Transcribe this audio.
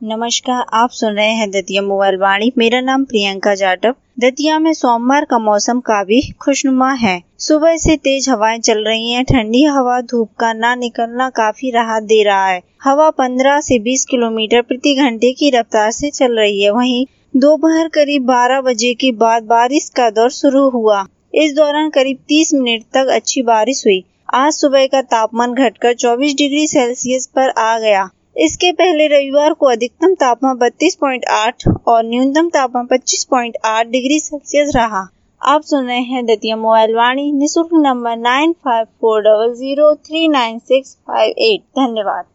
नमस्कार, आप सुन रहे हैं दतिया मोबाइल वाणी। मेरा नाम प्रियंका जाटव। दतिया में सोमवार का मौसम काफी खुशनुमा है। सुबह से तेज हवाएं चल रही हैं। ठंडी हवा धूप का ना निकलना काफी राहत दे रहा है। हवा 15 से 20 किलोमीटर प्रति घंटे की रफ्तार से चल रही है। वहीं दोपहर करीब 12 बजे के बाद बारिश का दौर शुरू हुआ। इस दौरान करीब 30 मिनट तक अच्छी बारिश हुई। आज सुबह का तापमान घटकर 24 डिग्री सेल्सियस पर आ गया। इसके पहले रविवार को अधिकतम तापमान 32.8 और न्यूनतम तापमान 25.8 डिग्री सेल्सियस रहा। आप सुन रहे हैं दतिया मोबाइल वाणी। निःशुल्क नंबर 9540039658। धन्यवाद।